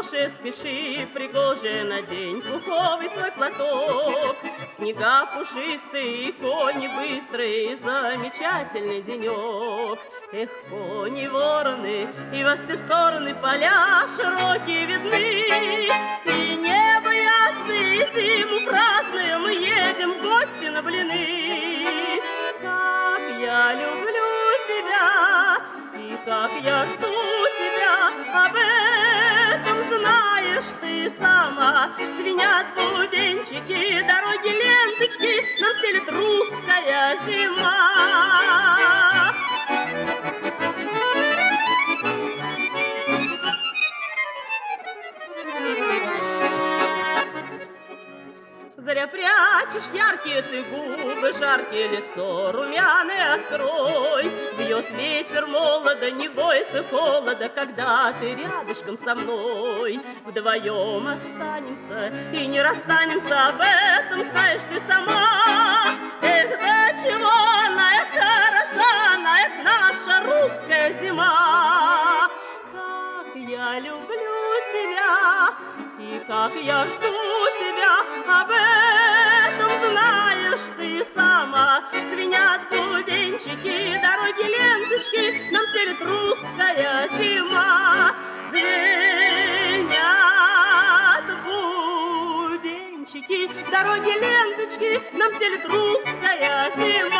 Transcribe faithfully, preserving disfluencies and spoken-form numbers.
Маша, спеши, пригожая, надень пуховый свой платок. Снега пушистые, кони быстрые, замечательный денек. Эх, кони вороны, и во все стороны поля широкие видны. И небо ясное, и зиму праздную мы едем в гости на блины. Как я люблю тебя, и как я жду тебя, об этом знаешь ты сама. Звенят бубенчики, дороги ленточки, нам стелет русская зима. Заря, прячешь яркие ты губы, жаркие лицо, румяное открой. Бьет ветер молодо, не бойся холода, когда ты рядышком со мной. Вдвоем останемся и не расстанемся, об этом знаешь ты сама. Эх, до чего она, эх, хороша она, эх, наша русская зима. Как я люблю тебя, и как я жду тебя, об этом знаешь ты сама. Звенят бубенчики, дороги ленточки, нам стелет русская зима. Звенят бубенчики, дороги ленточки, нам стелет русская зима.